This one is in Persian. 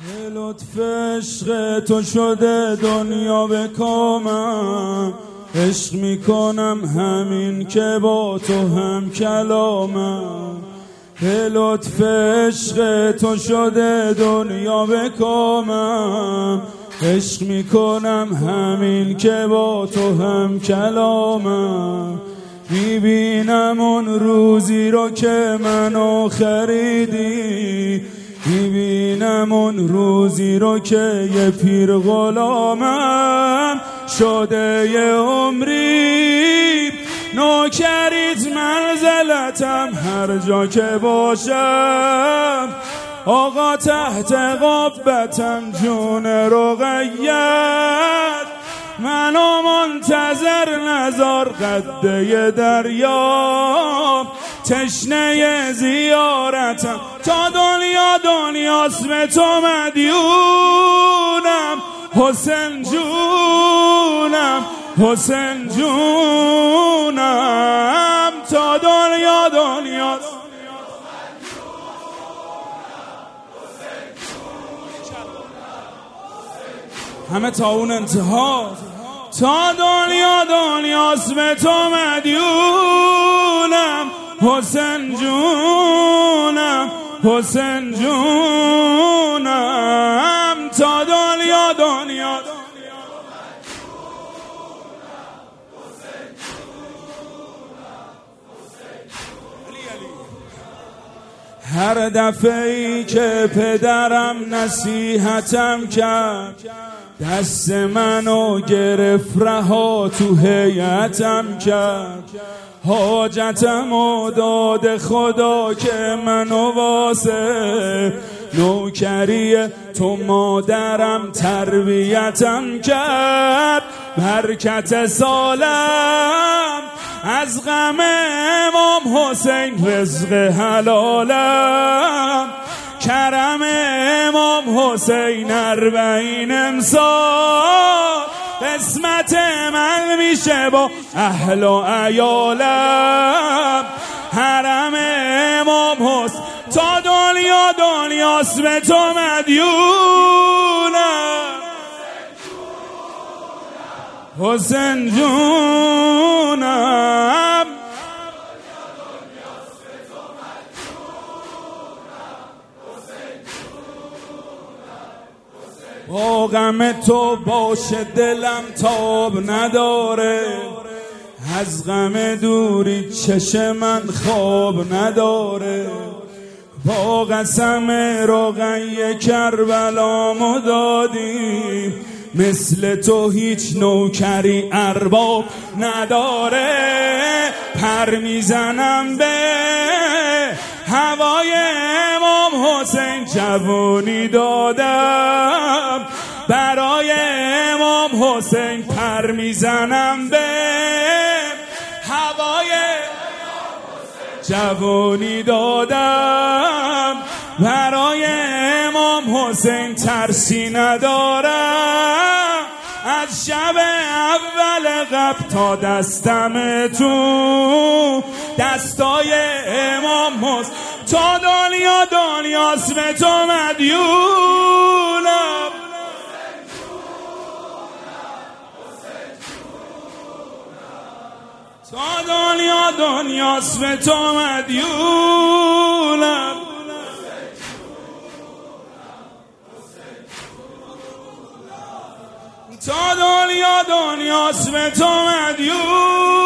لطف عشق تو شده دنیا به کامم، عشق میکنم همین که با تو هم کلامم. لطف عشق تو شده دنیا به کامم، عشق میکنم همین که با تو هم کلامم. میبینم اون روزی رو که منو خریدی، میبینم اون روزی رو که یه پیر غلامم شده یه عمری نوکریت منزلتم هر جا که باشم. آقا تحت قبتم جون رقیت، منو منتظر نزار قده دریا. تشنه زیارتم تا دنیاست به تو مدیونم. حسین جونم حسین جونم تا دنیاست. همه تا اون انتها تا دنیاست به تو مدیونم. حسین جونم حسین جونم تا دنیاست. هر دفعه‌ای که پدرم نصیحتم کرد، دست منو گرفت رها تو هیئتم کرد. حاجتمو داد خدا که منو واسه نوکری تو مادرم تربیتم کرد. برکت سالم از غم امام حسین، رزق حلالم کرم امام حسین 40 امسال قسمت من میشه با اهل و عیالم. حرم امام حسین تا دنیاست به تو مدیونم. حسین جونم با غم تو باشه دلم تاب نداره، از غم دوری چشم من خواب نداره. با قسم رقیه کربلامو دادی، مثل تو هیچ نوکری ارباب نداره. پر میزنم به هوای امام حسین، جوانی دادم برای امام حسین. پر میزنم به هوای جوانی دادم برای امام حسین. ترسی ندارم از شب اول قبل تا دستم تو دستای امام حسین. تا دنیاست به تو مدیونم. تا دنیاست به تو مدیونم. تا دنیاست به تو مدیونم.